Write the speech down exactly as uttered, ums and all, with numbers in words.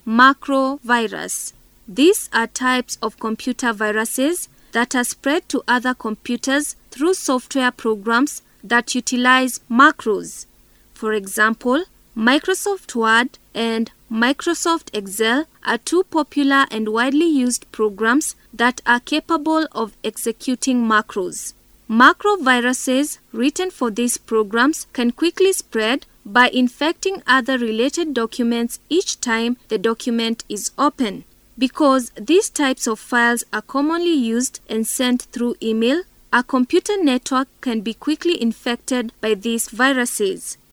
macrovirus. These are types of computer viruses that are spread to other computers through software programs that utilize macros. For example, Microsoft Word and Microsoft Excel are two popular and widely used programs that are capable of executing macros. Macroviruses written for these programs can quickly spread by infecting other related documents each time the document is open. Because these types of files are commonly used and sent through email, a computer network can be quickly infected by these viruses.